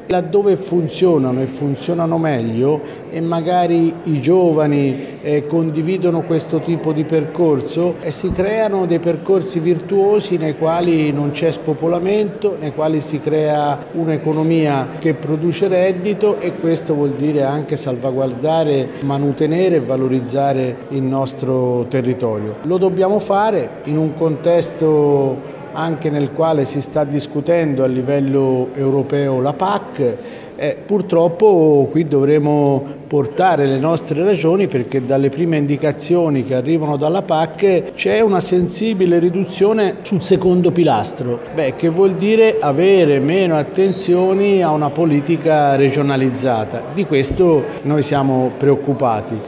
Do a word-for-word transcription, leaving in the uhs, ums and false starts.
Laddove funzionano e funzionano meglio e magari i giovani eh, condividono questo tipo di percorso e si creano dei percorsi virtuosi nei quali non c'è spopolamento, nei quali si crea un'economia che produce reddito, e questo vuol dire anche salvaguardare, manutenere e valorizzare il nostro territorio. Lo dobbiamo fare in un contesto anche nel quale si sta discutendo a livello europeo la P A C. Eh, purtroppo qui dovremo portare le nostre ragioni, perché dalle prime indicazioni che arrivano dalla P A C c'è una sensibile riduzione sul secondo pilastro, Beh, che vuol dire avere meno attenzioni a una politica regionalizzata. Di questo noi siamo preoccupati.